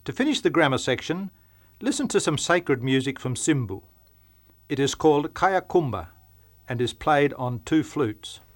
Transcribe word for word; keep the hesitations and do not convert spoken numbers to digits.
To finish the grammar section, listen to some sacred music from Simbu. It is called Kaya Kumba and is played on two flutes.